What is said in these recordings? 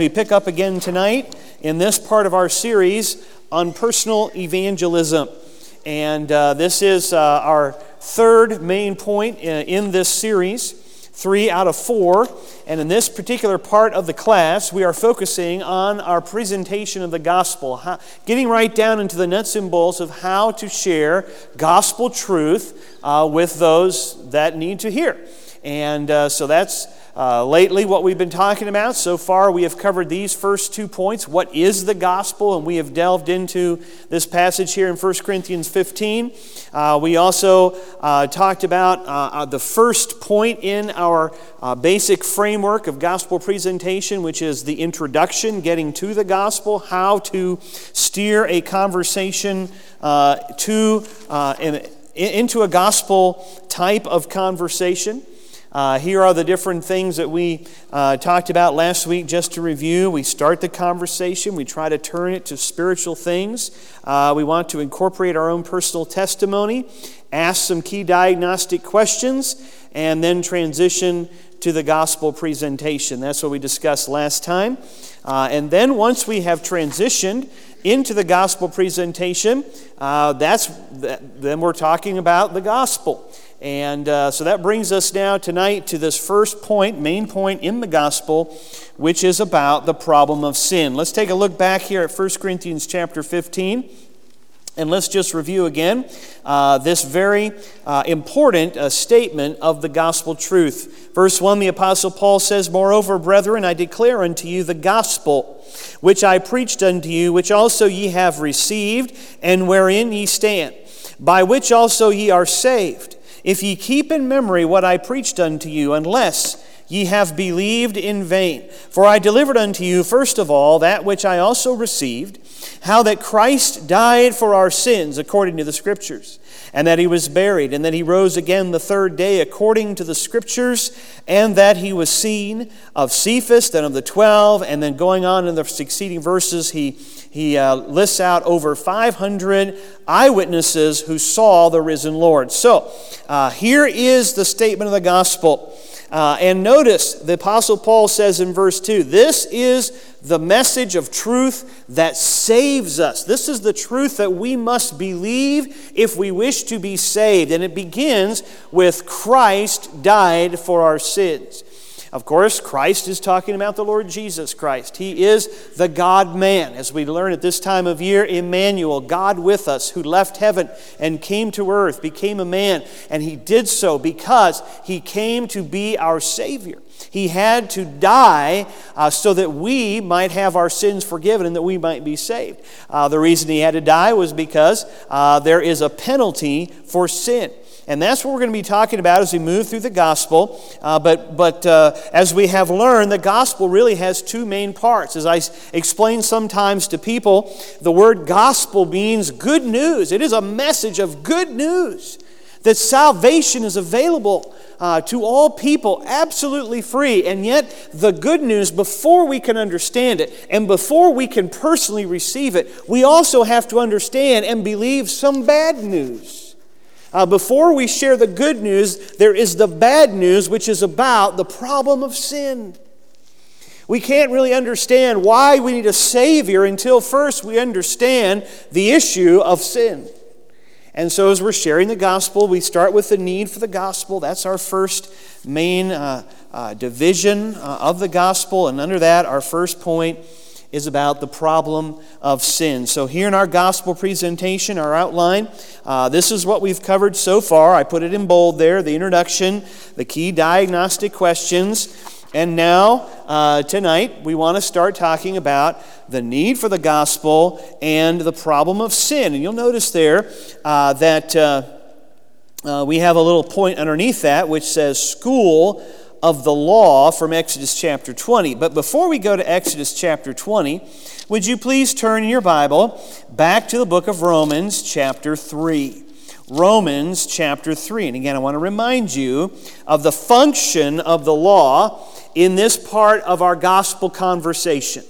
We pick up again tonight in this part of our series on personal evangelism. And this is our third main point in this series, 3 out of 4. And in this particular part of the class, we are focusing on our presentation of the gospel, getting right down into the nuts and bolts of how to share gospel truth with those that need to hear. And so that's lately what we've been talking about. So far we have covered these first 2 points. What is the gospel? And we have delved into this passage here in 1 Corinthians 15. We also talked about the first point in our basic framework of gospel presentation, which is the introduction, getting to the gospel, how to steer a conversation into a gospel type of conversation. Here are the different things that we talked about last week. Just to review, we start the conversation. We try to turn it to spiritual things. We want to incorporate our own personal testimony, ask some key diagnostic questions, and then transition to the gospel presentation. That's what we discussed last time. And then once we have transitioned into the gospel presentation, then we're talking about the gospel. And so that brings us now tonight to this first point, main point in the gospel, which is about the problem of sin. Let's take a look back here at 1 Corinthians chapter 15, and let's just review again this very important statement of the gospel truth. Verse 1, the Apostle Paul says, "Moreover, brethren, I declare unto you the gospel, which I preached unto you, which also ye have received, and wherein ye stand, by which also ye are saved, if ye keep in memory what I preached unto you, unless ye have believed in vain. For I delivered unto you first of all that which I also received, how that Christ died for our sins according to the Scriptures, and that he was buried, and that he rose again the third day according to the Scriptures, and that he was seen of Cephas, then of the 12, and then going on in the succeeding verses, he lists out over 500 eyewitnesses who saw the risen Lord." So, here is the statement of the gospel. And notice, the Apostle Paul says in verse 2, this is the message of truth that saves us. This is the truth that we must believe if we wish to be saved. And it begins with Christ died for our sins. Of course, Christ is talking about the Lord Jesus Christ. He is the God-man. As we learn at this time of year, Emmanuel, God with us, who left heaven and came to earth, became a man. And he did so because he came to be our Savior. He had to die so that we might have our sins forgiven and that we might be saved. The reason he had to die was because there is a penalty for sin. And that's what we're going to be talking about as we move through the gospel. But as we have learned, the gospel really has 2 main parts. As I explain sometimes to people, the word gospel means good news. It is a message of good news that salvation is available to all people, absolutely free. And yet, the good news, before we can understand it and before we can personally receive it, we also have to understand and believe some bad news. Before we share the good news, there is the bad news, which is about the problem of sin. We can't really understand why we need a Savior until first we understand the issue of sin. And so as we're sharing the gospel, we start with the need for the gospel. That's our first main division of the gospel. And under that, our first point is about the problem of sin. So here in our gospel presentation, our outline, this is what we've covered so far. I put it in bold there, the introduction, the key diagnostic questions. And now, tonight, we want to start talking about the need for the gospel and the problem of sin. And you'll notice there that we have a little point underneath that which says school of the law from Exodus chapter 20. But before we go to Exodus chapter 20, would you please turn in your Bible back to the book of Romans chapter 3. Romans chapter 3. And again, I want to remind you of the function of the law in this part of our gospel conversation.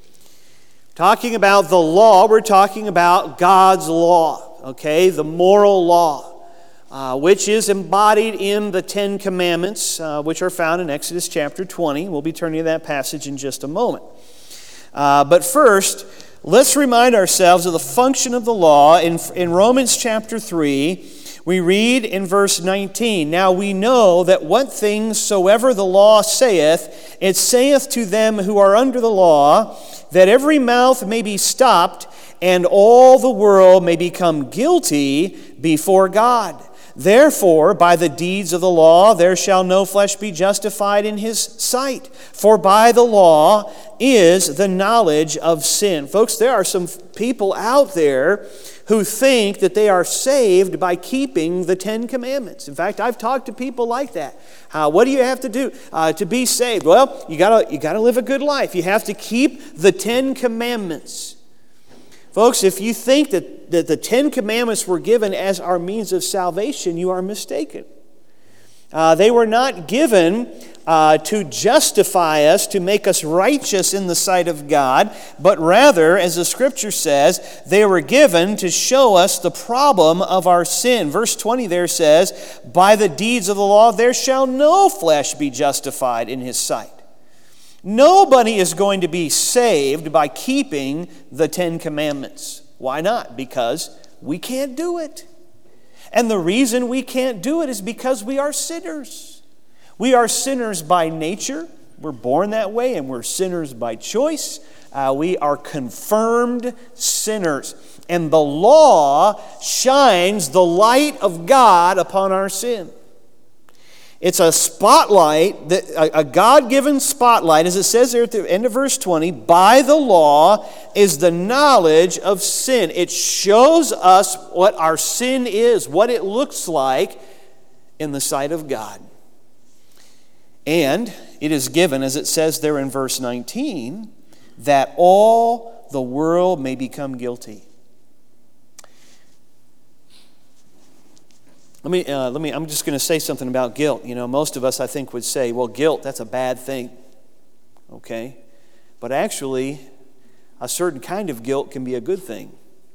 Talking about the law, we're talking about God's law, okay? The moral law. Which is embodied in the 10 Commandments, which are found in Exodus chapter 20. We'll be turning to that passage in just a moment. But first, let's remind ourselves of the function of the law. In Romans chapter 3, we read in verse 19, "Now we know that what things soever the law saith, it saith to them who are under the law, that every mouth may be stopped, and all the world may become guilty before God. Therefore, by the deeds of the law, there shall no flesh be justified in his sight. For by the law is the knowledge of sin." Folks, there are some people out there who think that they are saved by keeping the Ten Commandments. In fact, I've talked to people like that. What do you have to do to be saved? Well, you gotta live a good life. You have to keep the Ten Commandments. Folks, if you think that the Ten Commandments were given as our means of salvation, you are mistaken. They were not given to justify us, to make us righteous in the sight of God, but rather, as the Scripture says, they were given to show us the problem of our sin. Verse 20 there says, "By the deeds of the law there shall no flesh be justified in his sight." Nobody is going to be saved by keeping the Ten Commandments. Why not? Because we can't do it. And the reason we can't do it is because we are sinners. We are sinners by nature. We're born that way, and we're sinners by choice. We are confirmed sinners. And the law shines the light of God upon our sin. It's a spotlight, a God-given spotlight, as it says there at the end of verse 20, "By the law is the knowledge of sin." It shows us what our sin is, what it looks like in the sight of God. And it is given, as it says there in verse 19, that all the world may become guilty. I'm just going to say something about guilt. Most of us, I think, would say, well, guilt, that's a bad thing. Okay? But actually, a certain kind of guilt can be a good thing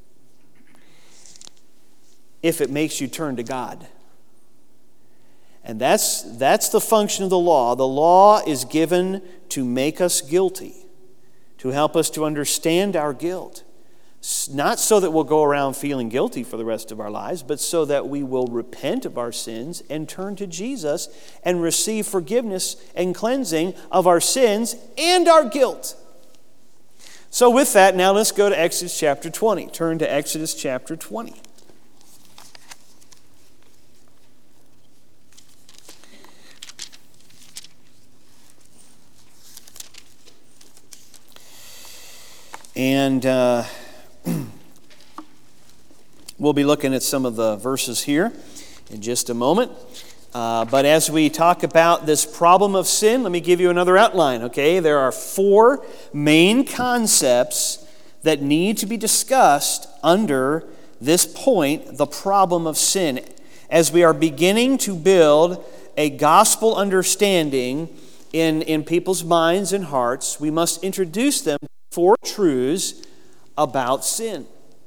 if it makes you turn to God. And that's the function of the law. The law is given to make us guilty, to help us to understand our guilt. Not so that we'll go around feeling guilty for the rest of our lives, but so that we will repent of our sins and turn to Jesus and receive forgiveness and cleansing of our sins and our guilt. So with that, now let's go to Exodus chapter 20. Turn to Exodus chapter 20. And we'll be looking at some of the verses here in just a moment. But as we talk about this problem of sin, let me give you another outline, okay? There are 4 main concepts that need to be discussed under this point, the problem of sin. As we are beginning to build a gospel understanding in people's minds and hearts, we must introduce them to 4 truths about sin.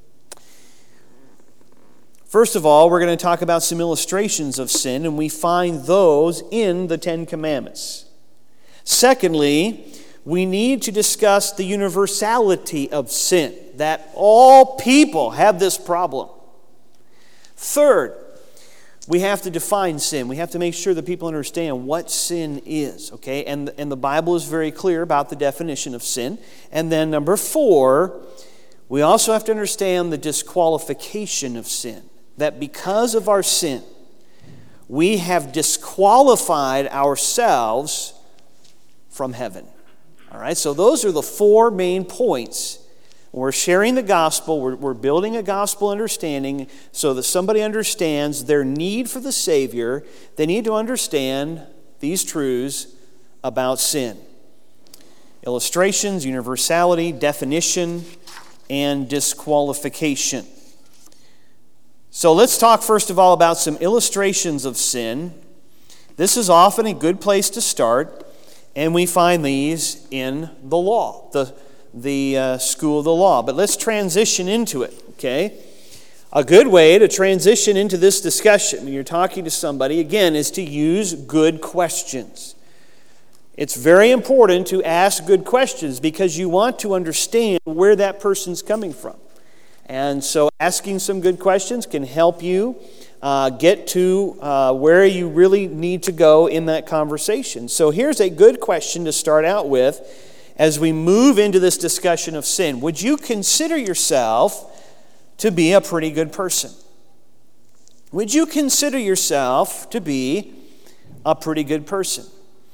First of all, we're going to talk about some illustrations of sin, and we find those in the Ten Commandments. Secondly, we need to discuss the universality of sin, that all people have this problem. Third, we have to define sin. We have to make sure that people understand what sin is, okay? And the Bible is very clear about the definition of sin. And then number 4, we also have to understand the disqualification of sin. That because of our sin, we have disqualified ourselves from heaven. All right, so those are the 4 main points. We're sharing the gospel, we're building a gospel understanding so that somebody understands their need for the Savior. They need to understand these truths about sin. Illustrations, universality, definition, and disqualification. So let's talk first of all about some illustrations of sin. This is often a good place to start, and we find these in the law, the school of the law. But let's transition into it, okay? A good way to transition into this discussion when you're talking to somebody, again, is to use good questions. It's very important to ask good questions because you want to understand where that person's coming from. And so asking some good questions can help you get to where you really need to go in that conversation. So here's a good question to start out with as we move into this discussion of sin. Would you consider yourself to be a pretty good person? Would you consider yourself to be a pretty good person?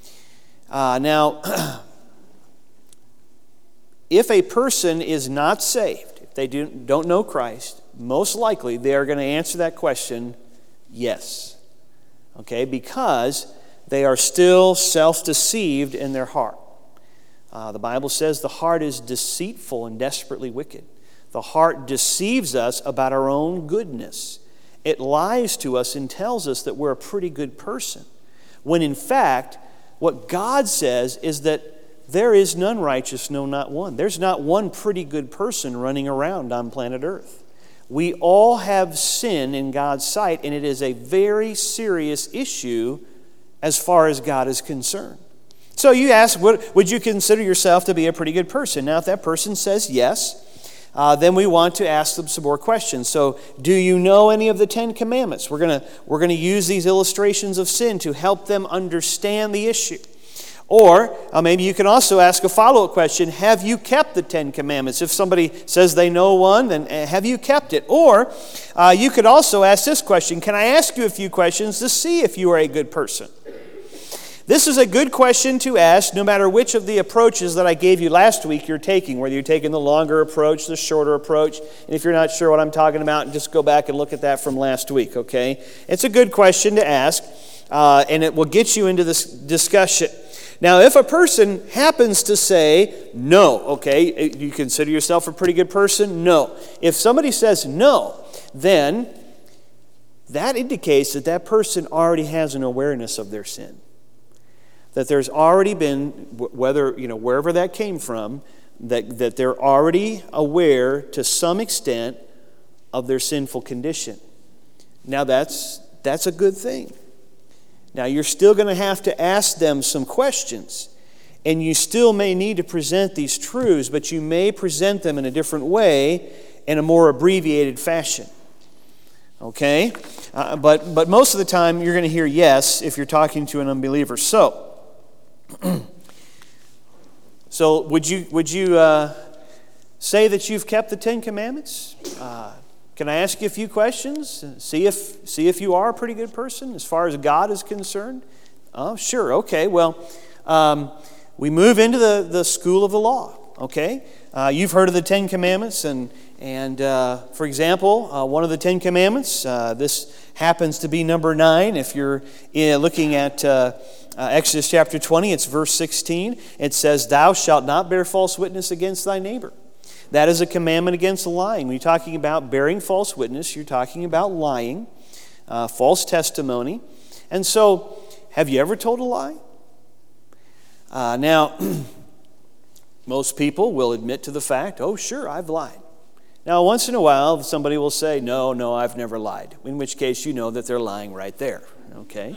Now, if a person is not saved, if they don't know Christ, most likely they are going to answer that question, yes. Okay, because they are still self-deceived in their heart. The Bible says the heart is deceitful and desperately wicked. The heart deceives us about our own goodness. It lies to us and tells us that we're a pretty good person, when in fact, what God says is that there is none righteous, no, not one. There's not one pretty good person running around on planet Earth. We all have sin in God's sight, and it is a very serious issue as far as God is concerned. So you ask, would you consider yourself to be a pretty good person? Now, if that person says yes, then we want to ask them some more questions. So, do you know any of the 10 Commandments? We're going to use these illustrations of sin to help them understand the issue. Or maybe you can also ask a follow-up question: have you kept the 10 Commandments? If somebody says they know one, then have you kept it? Or you could also ask this question: can I ask you a few questions to see if you are a good person? This is a good question to ask no matter which of the approaches that I gave you last week you're taking, whether you're taking the longer approach, the shorter approach. And if you're not sure what I'm talking about, just go back and look at that from last week, okay? It's a good question to ask, and it will get you into this discussion. Now, if a person happens to say no, okay, you consider yourself a pretty good person? No. If somebody says no, then that indicates that that person already has an awareness of their sin. That there's already been, wherever that came from, that they're already aware to some extent of their sinful condition. Now that's a good thing. Now you're still going to have to ask them some questions, and you still may need to present these truths, but you may present them in a different way, in a more abbreviated fashion. Okay? But most of the time you're going to hear yes if you're talking to an unbeliever. So would you say that you've kept the 10 Commandments? Can I ask you a few questions? See if you are a pretty good person as far as God is concerned? Oh, sure. Okay. Well, we move into the school of the law. Okay. You've heard of the 10 Commandments, and for example, one of the 10 Commandments. This happens to be number 9. If you're looking at Exodus chapter 20, it's verse 16. It says, "Thou shalt not bear false witness against thy neighbor." That is a commandment against lying. When you're talking about bearing false witness, you're talking about lying, false testimony. And so, have you ever told a lie? Now, most people will admit to the fact, oh, sure, I've lied. Now, once in a while, somebody will say, no, I've never lied. In which case, you know that they're lying right there. Okay?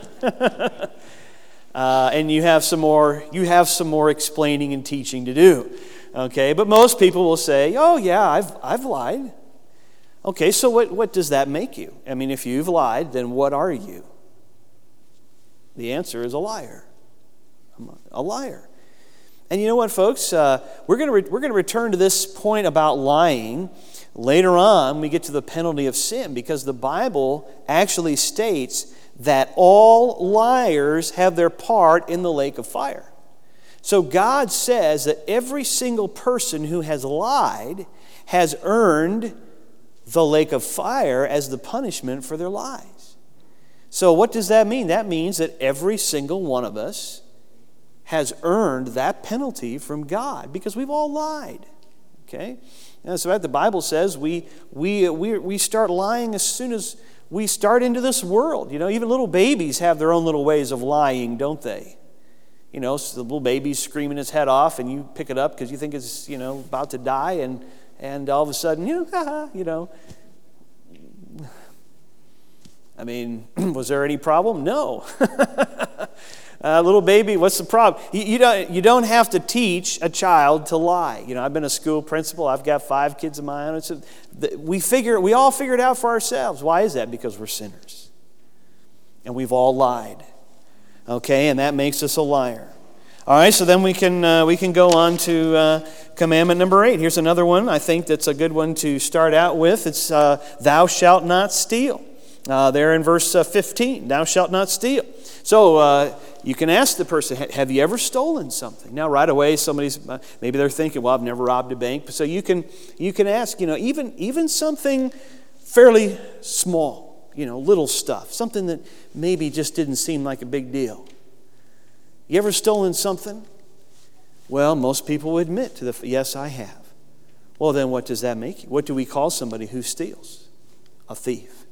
And you have some more explaining and teaching to do. Okay, but most people will say, oh yeah, I've lied. Okay, so what does that make you? I mean, if you've lied, then what are you? The answer is a liar. A liar. And you know what, folks? We're going to return to this point about lying later on when we get to the penalty of sin, because the Bible actually states that all liars have their part in the lake of fire. So God says that every single person who has lied has earned the lake of fire as the punishment for their lies. So what does that mean? That means that every single one of us has earned that penalty from God because we've all lied. Okay? And so the Bible says we start lying as soon as we start into this world. You know, even little babies have their own little ways of lying, don't they? You know, so the little baby's screaming his head off, and you pick it up because you think it's, about to die, and all of a sudden, I mean, was there any problem? No. Little baby, what's the problem? You don't have to teach a child to lie. I've been a school principal. I've got 5 kids of my own. We all figure it out for ourselves. Why is that? Because we're sinners. And we've all lied. Okay, and that makes us a liar. All right, so then we can go on to commandment number 8. Here's another one I think that's a good one to start out with. It's thou shalt not steal. There in verse 15, thou shalt not steal. So you can ask the person, have you ever stolen something? Now right away maybe they're thinking, well, I've never robbed a bank. So you can ask, even something fairly small, little stuff, something that maybe just didn't seem like a big deal. You ever stolen something? Well, most people will admit yes, I have. Well, then what does that make you? What do we call somebody who steals? A thief.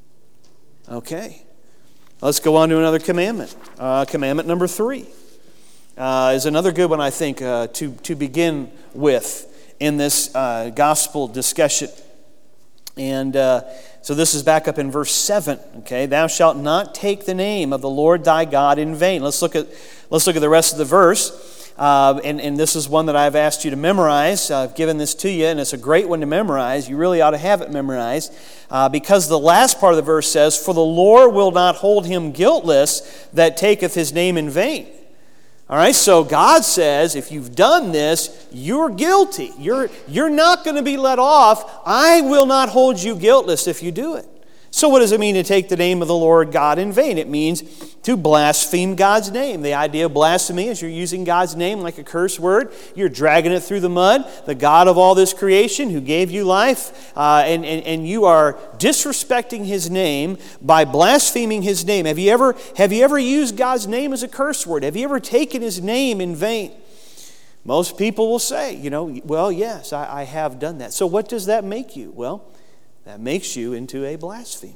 Okay. Let's go on to another commandment. Commandment number 3 is another good one, I think, to begin with in this gospel discussion. And so this is back up in verse 7. Okay, thou shalt not take the name of the Lord thy God in vain. Let's look at the rest of the verse. And this is one that I've asked you to memorize. I've given this to you, and it's a great one to memorize. You really ought to have it memorized because the last part of the verse says, for the Lord will not hold him guiltless that taketh his name in vain. All right, so God says, if you've done this, you're guilty. You're not going to be let off. I will not hold you guiltless if you do it. So what does it mean to take the name of the Lord God in vain? It means to blaspheme God's name. The idea of blasphemy is you're using God's name like a curse word. You're dragging it through the mud. The God of all this creation who gave you life, and you are disrespecting His name by blaspheming His name. Have you ever used God's name as a curse word? Have you ever taken His name in vain? Most people will say, well, yes, I have done that. So what does that make you? Well, that makes you into a blasphemer.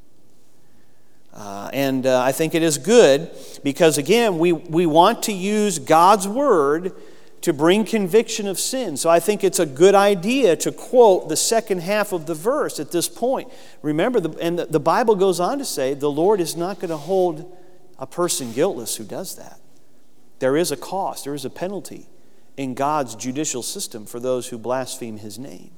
And I think it is good because, again, we want to use God's Word to bring conviction of sin. So I think it's a good idea to quote the second half of the verse at this point. Remember, the Bible goes on to say the Lord is not going to hold a person guiltless who does that. There is a cost, there is a penalty in God's judicial system for those who blaspheme His name.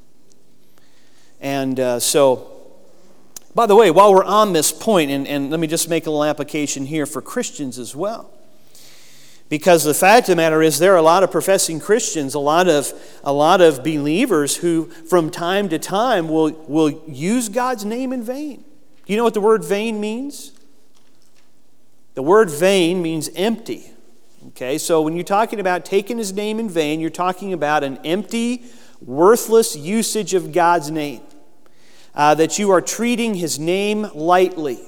And so, by the way, while we're on this point, and let me just make a little application here for Christians as well. Because the fact of the matter is there are a lot of professing Christians, a lot of believers who from time to time will use God's name in vain. Do you know what the word vain means? The word vain means empty. Okay, so when you're talking about taking His name in vain, you're talking about an empty, worthless usage of God's name. That you are treating His name lightly.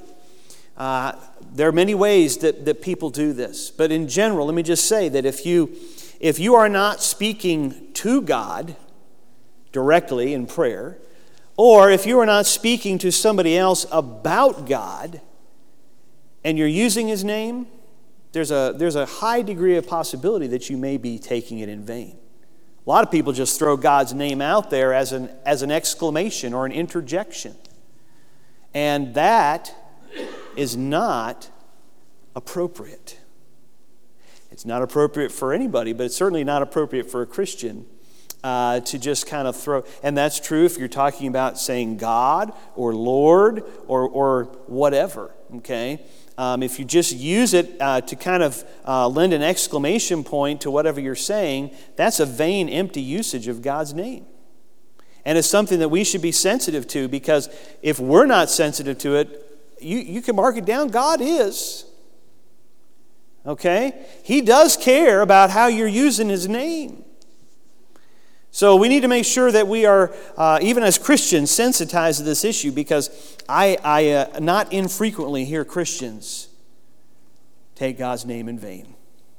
There are many ways that people do this. But in general, let me just say that if you are not speaking to God directly in prayer, or if you are not speaking to somebody else about God, and you're using His name, there's a high degree of possibility that you may be taking it in vain. A lot of people just throw God's name out there as an exclamation or an interjection. And that is not appropriate. It's not appropriate for anybody, but it's certainly not appropriate for a Christian to just kind of throw. And that's true if you're talking about saying God or Lord or whatever, okay? If you just use it to kind of lend an exclamation point to whatever you're saying, that's a vain, empty usage of God's name. And it's something that we should be sensitive to, because if we're not sensitive to it, you can mark it down. God is. Okay? He does care about how you're using His name. So we need to make sure that we are, even as Christians, sensitized to this issue, because I not infrequently hear Christians take God's name in vain.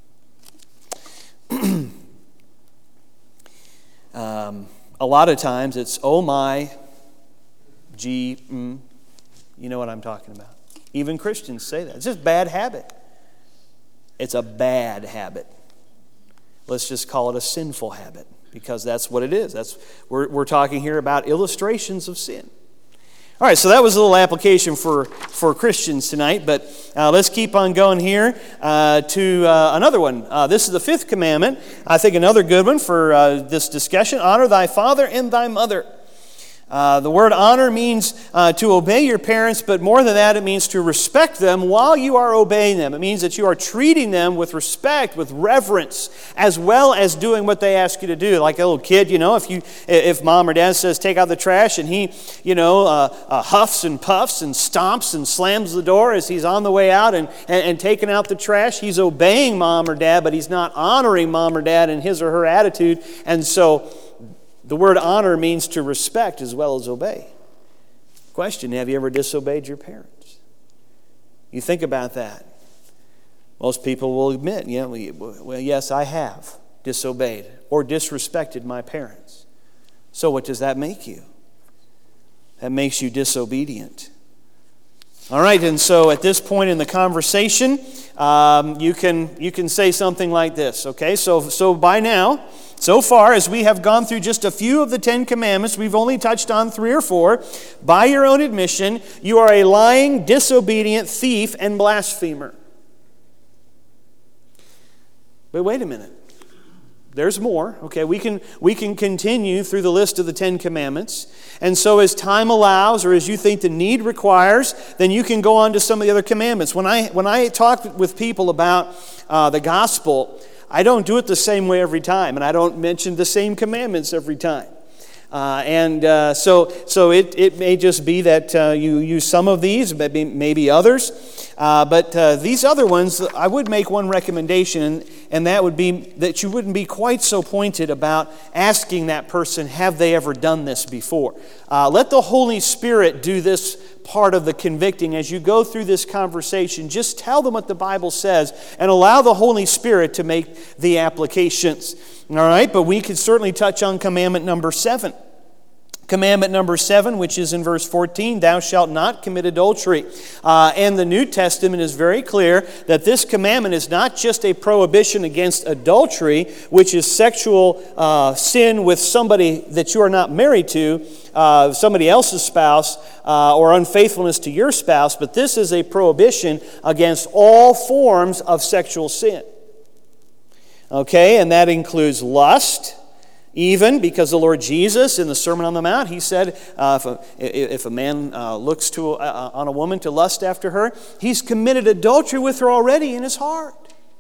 A lot of times it's, oh my, gee, you know what I'm talking about. Even Christians say that. It's just a bad habit. It's a bad habit. Let's just call it a sinful habit, because that's what it is. We're talking here about illustrations of sin. All right, so that was a little application for Christians tonight, but let's keep on going here to another one. This is the fifth commandment. I think another good one for this discussion. Honor thy father and thy mother. The word honor means to obey your parents, but more than that, it means to respect them while you are obeying them. It means that you are treating them with respect, with reverence, as well as doing what they ask you to do. Like a little kid, if mom or dad says take out the trash, and he, huffs and puffs and stomps and slams the door as he's on the way out and taking out the trash, he's obeying mom or dad, but he's not honoring mom or dad in his or her attitude. And so the word honor means to respect as well as obey. Question, have you ever disobeyed your parents? You think about that. Most people will admit, well, yes, I have disobeyed or disrespected my parents. So what does that make you? That makes you disobedient. All right, and so at this point in the conversation, you can say something like this, okay? So by now, so far, as we have gone through just a few of the 10 commandments, we've only touched on 3 or 4. By your own admission, you are a lying, disobedient thief and blasphemer. But wait a minute. There's more. Okay, we can continue through the list of the 10 commandments. And so as time allows, or as you think the need requires, then you can go on to some of the other commandments. When I talk with people about the gospel, I don't do it the same way every time, and I don't mention the same commandments every time. So it may just be that you use some of these, maybe others. But these other ones, I would make one recommendation, and that would be that you wouldn't be quite so pointed about asking that person, have they ever done this before? Let the Holy Spirit do this part of the convicting as you go through this conversation. Just tell them what the Bible says and allow the Holy Spirit to make the applications. All right, but we could certainly touch on commandment number 7. Commandment number 7, which is in verse 14, thou shalt not commit adultery. And the New Testament is very clear that this commandment is not just a prohibition against adultery, which is sexual sin with somebody that you are not married to, somebody else's spouse, or unfaithfulness to your spouse, but this is a prohibition against all forms of sexual sin. Okay, and that includes lust, even because the Lord Jesus in the Sermon on the Mount, he said, if a man looks on a woman to lust after her, he's committed adultery with her already in his heart.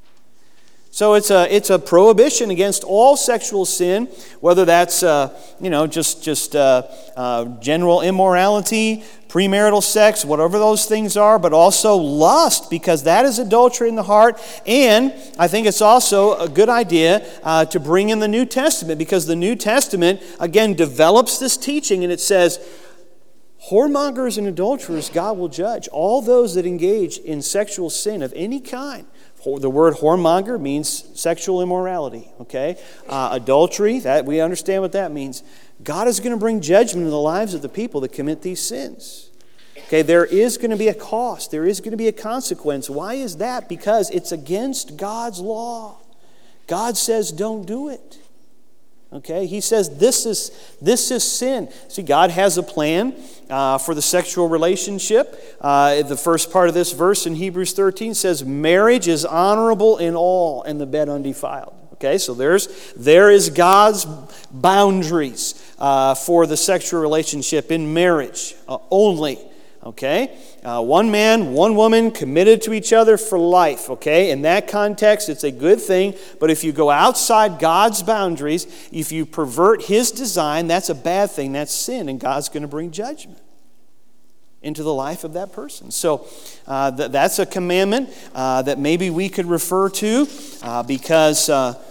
So it's a prohibition against all sexual sin, whether that's just general immorality, premarital sex, whatever those things are, but also lust, because that is adultery in the heart. And I think it's also a good idea to bring in the New Testament, because the New Testament, again, develops this teaching, and it says, whoremongers and adulterers God will judge. All those that engage in sexual sin of any kind. The word whoremonger means sexual immorality, okay? Adultery, that we understand what that means. God is going to bring judgment in the lives of the people that commit these sins. Okay, there is going to be a cost. There is going to be a consequence. Why is that? Because it's against God's law. God says don't do it. Okay, he says this is sin. See, God has a plan for the sexual relationship. The first part of this verse in Hebrews 13 says, marriage is honorable in all, and the bed undefiled. Okay, so there is God's boundaries for the sexual relationship in marriage only. Okay, one man, one woman committed to each other for life. Okay, in that context, it's a good thing. But if you go outside God's boundaries, if you pervert His design, that's a bad thing. That's sin, and God's going to bring judgment into the life of that person. So that's a commandment that maybe we could refer to because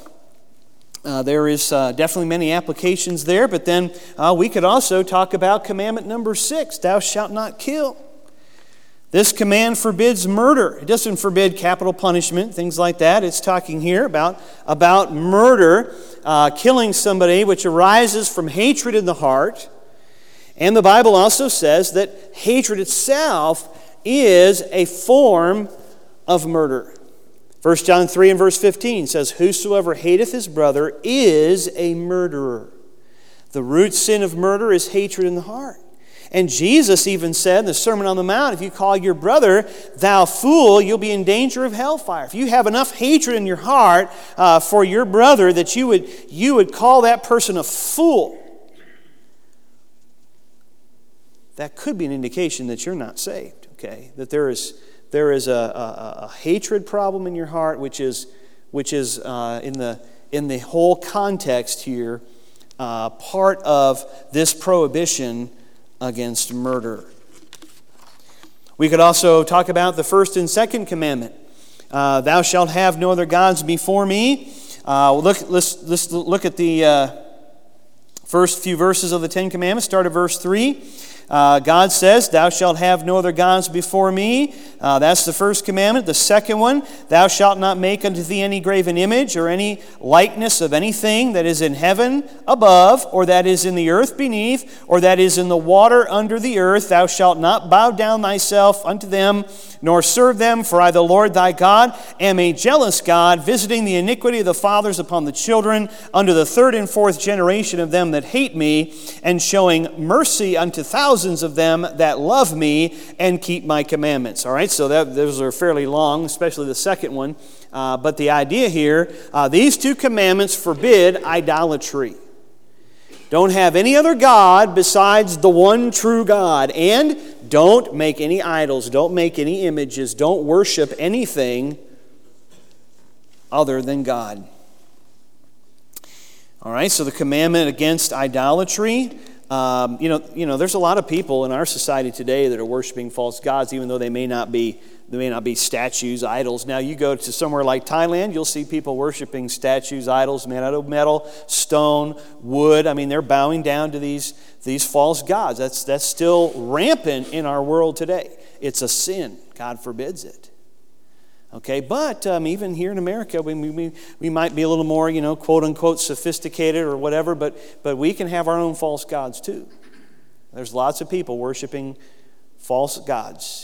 there is definitely many applications there, but then we could also talk about commandment number 6, thou shalt not kill. This command forbids murder. It doesn't forbid capital punishment, things like that. It's talking here about murder, killing somebody, which arises from hatred in the heart. And the Bible also says that hatred itself is a form of murder. 1 John 3 and verse 15 says, whosoever hateth his brother is a murderer. The root sin of murder is hatred in the heart. And Jesus even said in the Sermon on the Mount, if you call your brother, thou fool, you'll be in danger of hellfire. If you have enough hatred in your heart for your brother that you would call that person a fool, that could be an indication that you're not saved, okay? That there is a hatred problem in your heart, which is in the whole context here, part of this prohibition against murder. We could also talk about the first and second commandment. Thou shalt have no other gods before me. Let's look at the first few verses of the Ten Commandments. Start at verse 3. God says, thou shalt have no other gods before me. That's the first commandment. The second one, thou shalt not make unto thee any graven image or any likeness of anything that is in heaven above, or that is in the earth beneath, or that is in the water under the earth. Thou shalt not bow down thyself unto them, nor serve them, for I, the Lord thy God, am a jealous God, visiting the iniquity of the fathers upon the children, unto the third and fourth generation of them that hate me, and showing mercy unto thousands of them that love me and keep my commandments. All right, so those are fairly long, especially the second one. But the idea here, these two commandments forbid idolatry. Don't have any other God besides the one true God. And don't make any idols. Don't make any images. Don't worship anything other than God. All right, so the commandment against idolatry. There's a lot of people in our society today that are worshiping false gods, even though they may not be statues, idols. Now, you go to somewhere like Thailand, you'll see people worshiping statues, idols made out of metal, stone, wood. I mean, they're bowing down to these false gods. That's still rampant in our world today. It's a sin. God forbids it. Okay, but even here in America, we might be a little more, quote unquote, sophisticated or whatever, but we can have our own false gods too. There's lots of people worshiping false gods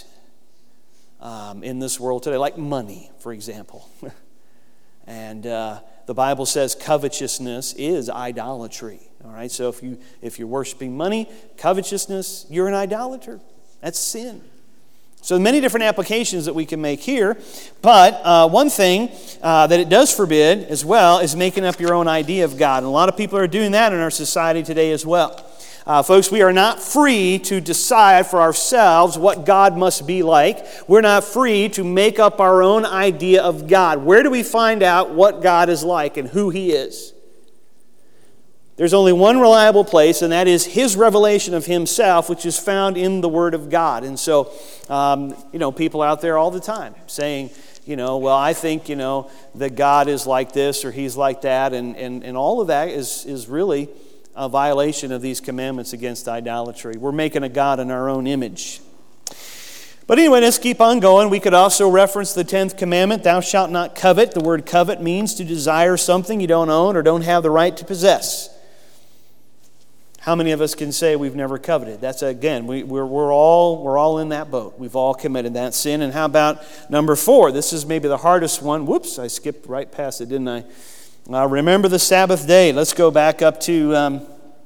in this world today, like money, for example. And the Bible says covetousness is idolatry. All right, so if you're worshiping money, covetousness, you're an idolater. That's sin. So many different applications that we can make here, but one thing that it does forbid as well is making up your own idea of God. And a lot of people are doing that in our society today as well. Folks, we are not free to decide for ourselves what God must be like. We're not free to make up our own idea of God. Where do we find out what God is like and who He is? There's only one reliable place, and that is His revelation of Himself, which is found in the Word of God. And so, people out there all the time saying, well, I think, that God is like this or He's like that, and all of that is really a violation of these commandments against idolatry. We're making a God in our own image. But anyway, let's keep on going. We could also reference the 10th commandment, thou shalt not covet. The word covet means to desire something you don't own or don't have the right to possess. How many of us can say we've never coveted? That's, again, we're all in that boat. We've all committed that sin. And how about number 4? This is maybe the hardest one. Whoops, I skipped right past it, didn't I? Remember the Sabbath day. Let's go back up to,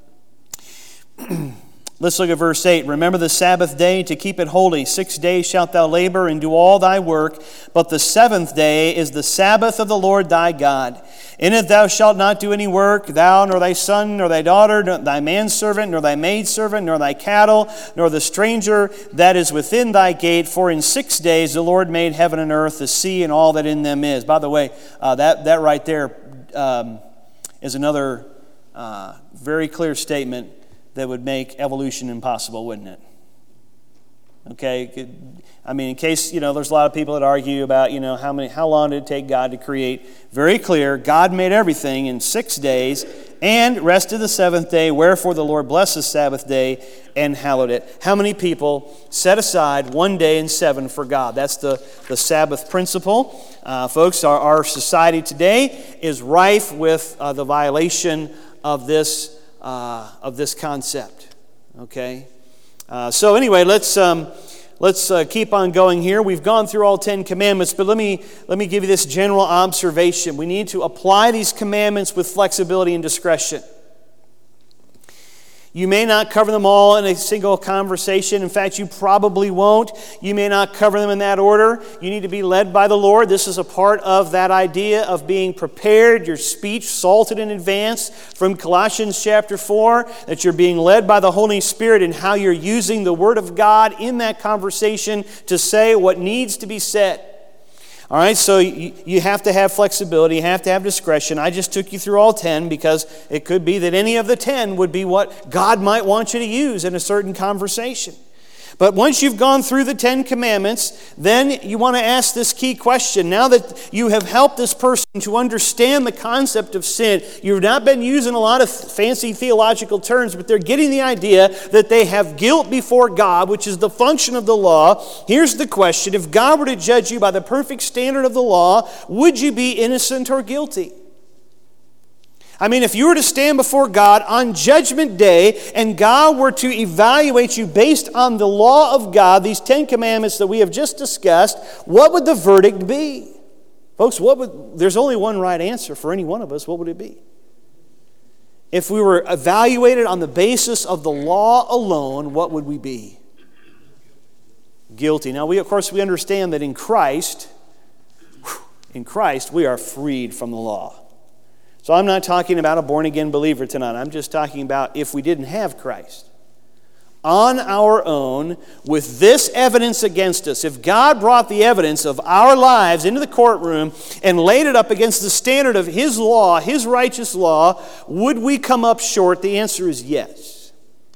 let's look at verse 8. Remember the Sabbath day to keep it holy. 6 days shalt thou labor and do all thy work, but the 7th day is the Sabbath of the Lord thy God. In it thou shalt not do any work, thou, nor thy son, nor thy daughter, nor thy manservant, nor thy maidservant, nor thy cattle, nor the stranger that is within thy gate. For in 6 days the Lord made heaven and earth, the sea, and all that in them is. By the way, that right there is another very clear statement that would make evolution impossible, wouldn't it? Okay, I mean, in case, there's a lot of people that argue about, how long did it take God to create? Very clear, God made everything in 6 days and rested the 7th day, wherefore the Lord blessed the Sabbath day and hallowed it. How many people set aside 1 day in 7 for God? That's the Sabbath principle. Folks, our society today is rife with the violation of this concept. Okay? So anyway, let's keep on going here. We've gone through all 10 commandments, but let me give you this general observation. We need to apply these commandments with flexibility and discretion. You may not cover them all in a single conversation. In fact, you probably won't. You may not cover them in that order. You need to be led by the Lord. This is a part of that idea of being prepared, your speech salted in advance from Colossians chapter 4, that you're being led by the Holy Spirit in how you're using the Word of God in that conversation to say what needs to be said. All right, so you have to have flexibility, you have to have discretion. I just took you through all 10 because it could be that any of the 10 would be what God might want you to use in a certain conversation. But once you've gone through the 10 commandments, then you want to ask this key question. Now that you have helped this person to understand the concept of sin, you've not been using a lot of fancy theological terms, but they're getting the idea that they have guilt before God, which is the function of the law. Here's the question. If God were to judge you by the perfect standard of the law, would you be innocent or guilty? I mean, if you were to stand before God on Judgment Day and God were to evaluate you based on the law of God, these 10 commandments that we have just discussed, what would the verdict be? Folks, there's only one right answer for any one of us. What would it be? If we were evaluated on the basis of the law alone, what would we be? Guilty. Now, of course, we understand that in Christ, we are freed from the law. So I'm not talking about a born-again believer tonight. I'm just talking about if we didn't have Christ. On our own, with this evidence against us, if God brought the evidence of our lives into the courtroom and laid it up against the standard of His law, His righteous law, would we come up short? The answer is yes.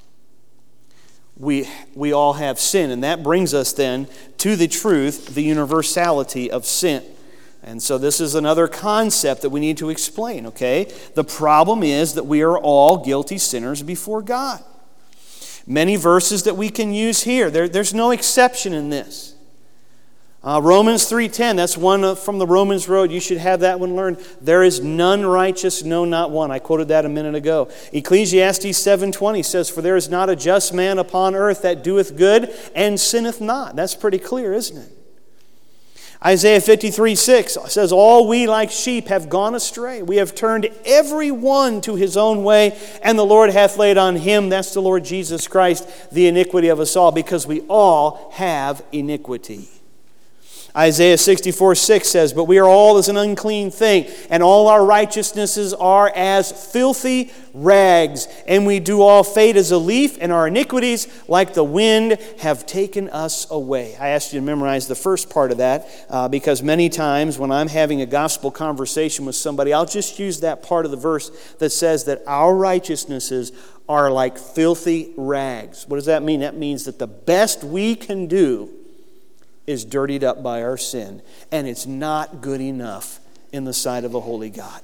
We all have sin, and that brings us then to the truth, the universality of sin. And so this is another concept that we need to explain, okay? The problem is that we are all guilty sinners before God. Many verses that we can use here. There's no exception in this. Romans 3:10, that's one from the Romans Road. You should have that one learned. There is none righteous, no, not one. I quoted that a minute ago. Ecclesiastes 7:20 says, for there is not a just man upon earth that doeth good and sinneth not. That's pretty clear, isn't it? Isaiah 53:6 says, all we like sheep have gone astray. We have turned every one to his own way, and the Lord hath laid on him, that's the Lord Jesus Christ, the iniquity of us all, because we all have iniquity. Isaiah 64:6 says, but we are all as an unclean thing, and all our righteousnesses are as filthy rags, and we do all fade as a leaf, and our iniquities, like the wind, have taken us away. I asked you to memorize the first part of that, because many times when I'm having a gospel conversation with somebody, I'll just use that part of the verse that says that our righteousnesses are like filthy rags. What does that mean? That means that the best we can do is dirtied up by our sin, and it's not good enough in the sight of a holy God.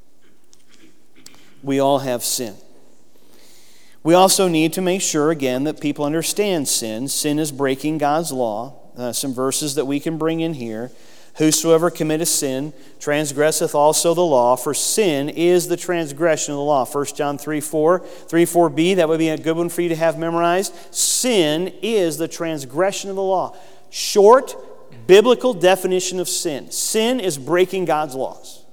We all have sin. We also need to make sure, again, that people understand sin. Sin is breaking God's law. Some verses that we can bring in here. Whosoever committeth sin transgresseth also the law, for sin is the transgression of the law. 1 John 3:4b, that would be a good one for you to have memorized. Sin is the transgression of the law. Short, biblical definition of sin. Sin is breaking God's laws.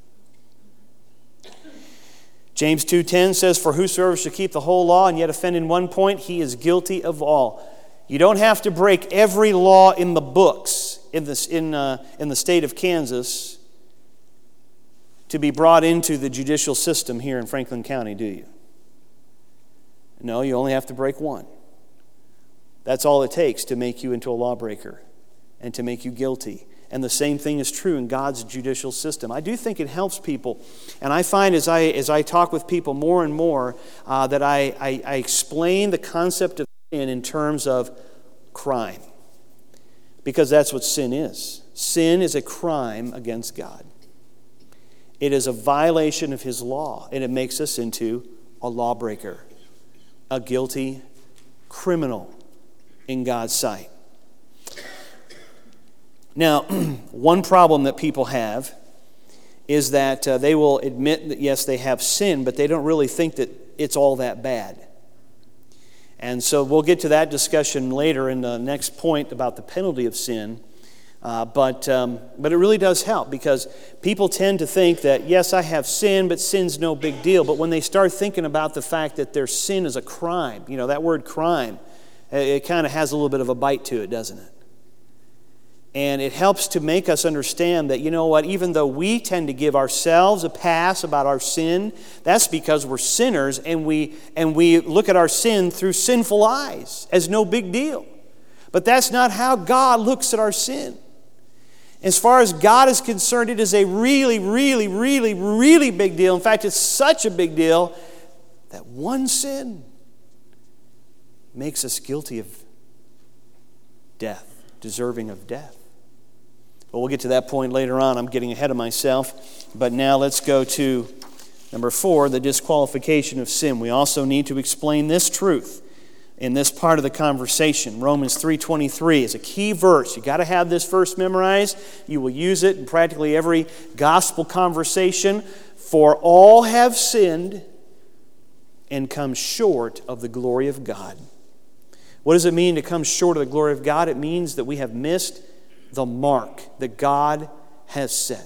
James 2:10 says, for whosoever shall keep the whole law and yet offend in one point, he is guilty of all. You don't have to break every law in the books in the state of Kansas to be brought into the judicial system here in Franklin County, do you? No, you only have to break one. That's all it takes to make you into a lawbreaker and to make you guilty. And the same thing is true in God's judicial system. I do think it helps people. And I find as I talk with people more and more that I explain the concept of sin in terms of crime. Because that's what sin is. Sin is a crime against God. It is a violation of His law, and it makes us into a lawbreaker, a guilty criminal in God's sight. Now, one problem that people have is that they will admit that, yes, they have sin, but they don't really think that it's all that bad. And so we'll get to that discussion later in the next point about the penalty of sin. But it really does help, because people tend to think that, yes, I have sin, but sin's no big deal. But when they start thinking about the fact that their sin is a crime, that word crime, it kind of has a little bit of a bite to it, doesn't it? And it helps to make us understand that, even though we tend to give ourselves a pass about our sin, that's because we're sinners, and we look at our sin through sinful eyes as no big deal. But that's not how God looks at our sin. As far as God is concerned, it is a really, really, really, really big deal. In fact, it's such a big deal that one sin makes us guilty of death, deserving of death. But we'll get to that point later on. I'm getting ahead of myself. But now let's go to number 4, the disqualification of sin. We also need to explain this truth in this part of the conversation. Romans 3:23 is a key verse. You've got to have this verse memorized. You will use it in practically every gospel conversation. For all have sinned and come short of the glory of God. What does it mean to come short of the glory of God? It means that we have missed the mark that God has set.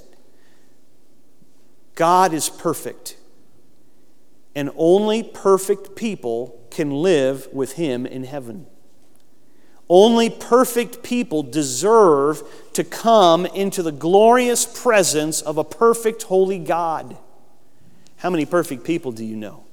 God is perfect, and only perfect people can live with Him in heaven. Only perfect people deserve to come into the glorious presence of a perfect, holy God. How many perfect people do you know?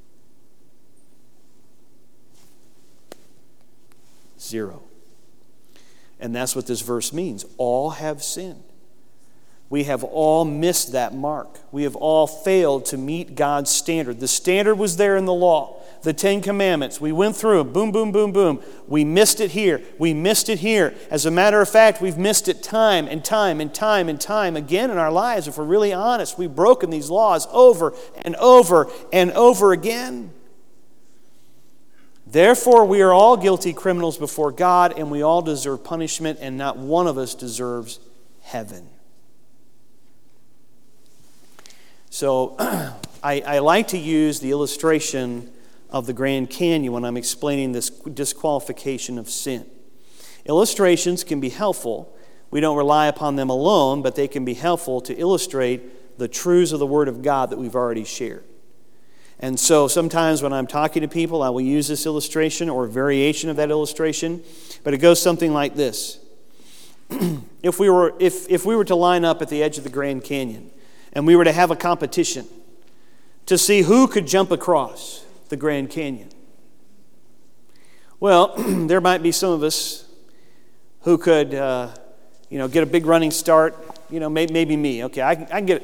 0. And that's what this verse means. All have sinned. We have all missed that mark. We have all failed to meet God's standard. The standard was there in the law. The 10 Commandments. We went through them. Boom, boom, boom, boom. We missed it here. We missed it here. As a matter of fact, we've missed it time and time and time and time again in our lives. If we're really honest, we've broken these laws over and over and over again. Therefore, we are all guilty criminals before God, and we all deserve punishment, and not one of us deserves heaven. So, I like to use the illustration of the Grand Canyon when I'm explaining this disqualification of sin. Illustrations can be helpful. We don't rely upon them alone, but they can be helpful to illustrate the truths of the Word of God that we've already shared. And so sometimes when I'm talking to people, I will use this illustration or a variation of that illustration, but it goes something like this. If we were to line up at the edge of the Grand Canyon and we were to have a competition to see who could jump across the Grand Canyon, well, there might be some of us who could, get a big running start. Maybe me. Okay, I can get,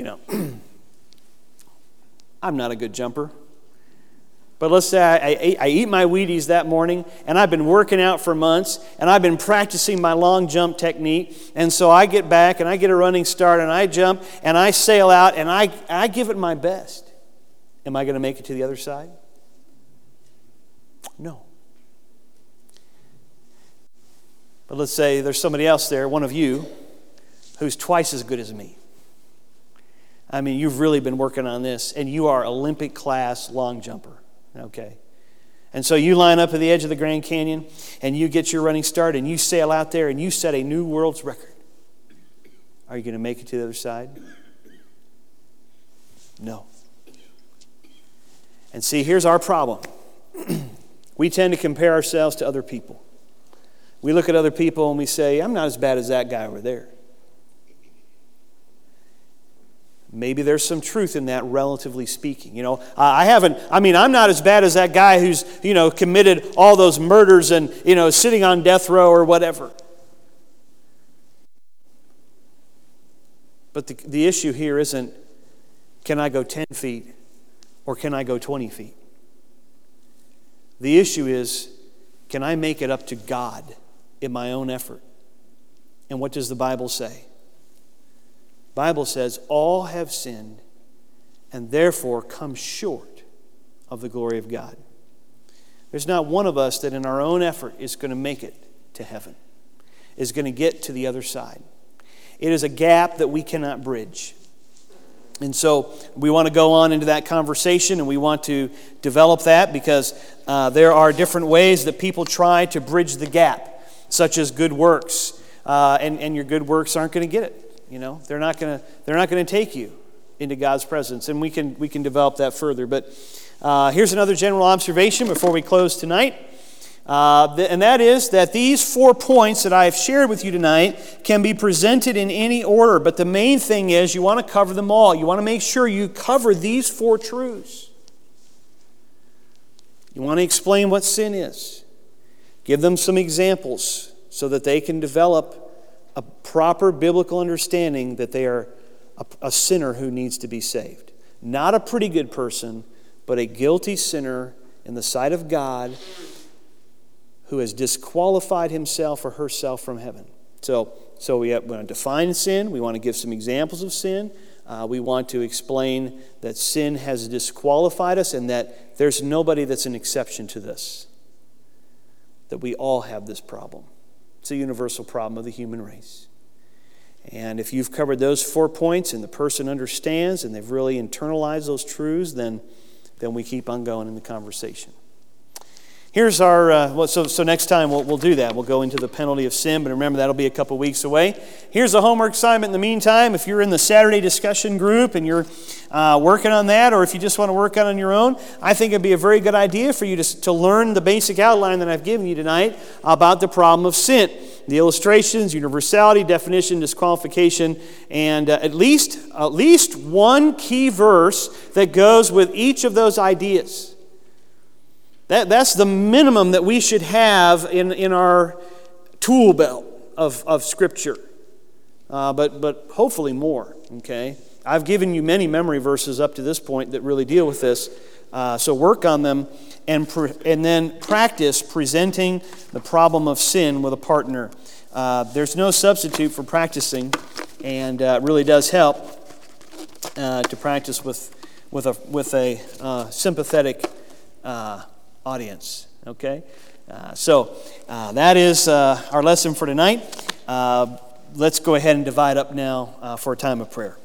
I'm not a good jumper. But let's say I eat my Wheaties that morning, and I've been working out for months, and I've been practicing my long jump technique, and so I get back, and I get a running start, and I jump, and I sail out, and I give it my best. Am I going to make it to the other side? No. But let's say there's somebody else there, one of you, who's twice as good as me. I mean, you've really been working on this, and you are Olympic class long jumper, okay? And so you line up at the edge of the Grand Canyon, and you get your running start, and you sail out there, and you set a new world's record. Are you going to make it to the other side? No. And see, here's our problem. We tend to compare ourselves to other people. We look at other people and we say, I'm not as bad as that guy over there. Maybe there's some truth in that, relatively speaking. I'm not as bad as that guy who's, committed all those murders and, sitting on death row or whatever. But the issue here isn't, can I go 10 feet or can I go 20 feet? The issue is, can I make it up to God in my own effort? And what does the Bible say? The Bible says, all have sinned and therefore come short of the glory of God. There's not one of us that in our own effort is going to make it to heaven, is going to get to the other side. It is a gap that we cannot bridge. And so we want to go on into that conversation, and we want to develop that because there are different ways that people try to bridge the gap, such as good works, and your good works aren't going to get it. You know, they're not going to take you into God's presence, and we can develop that further. But here's another general observation before we close tonight, and that is that these 4 points that I have shared with you tonight can be presented in any order. But the main thing is you want to cover them all. You want to make sure you cover these 4 truths. You want to explain what sin is. Give them some examples so that they can develop a proper biblical understanding that they are a sinner who needs to be saved. Not a pretty good person, but a guilty sinner in the sight of God who has disqualified himself or herself from heaven. So we want to define sin. We want to give some examples of sin. We want to explain that sin has disqualified us and that there's nobody that's an exception to this. That we all have this problem. It's a universal problem of the human race. And if you've covered those 4 points and the person understands and they've really internalized those truths, then we keep on going in the conversation. Here's our, so next time we'll do that. We'll go into the penalty of sin, but remember that'll be a couple weeks away. Here's a homework assignment in the meantime. If you're in the Saturday discussion group and you're working on that, or if you just want to work on your own, I think it'd be a very good idea for you to learn the basic outline that I've given you tonight about the problem of sin. The illustrations, universality, definition, disqualification, and at least one key verse that goes with each of those ideas. That's the minimum that we should have in our tool belt of Scripture, but hopefully more. Okay, I've given you many memory verses up to this point that really deal with this. So work on them and then practice presenting the problem of sin with a partner. There's no substitute for practicing, and it really does help to practice with a sympathetic audience. Okay, so that is our lesson for tonight. Let's go ahead and divide up now for a time of prayer.